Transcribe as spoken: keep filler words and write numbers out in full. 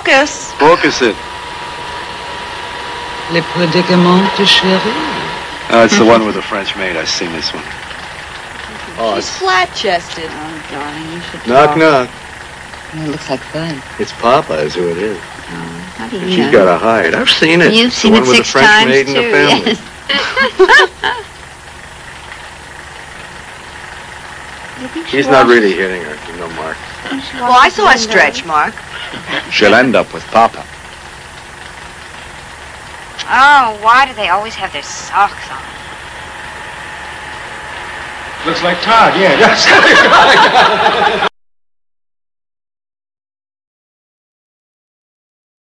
Focus. Focus it. Les prédicaments de chérie. Oh, it's the one with the French maid. I've seen this one. Oh, She's flat-chested. Oh, darling, you should Knock, talk. knock. It looks like fun. It's Papa is who it is. Oh, how do you She's know? got a hide. I've seen it. You've It's seen the it one with six the French times, maid and too. the family. Yes. He's not really hitting her. There's no mark. Well, I saw a stretch mark. She'll end up with Papa. Oh, why do they always have their socks on? Looks like Todd, yeah.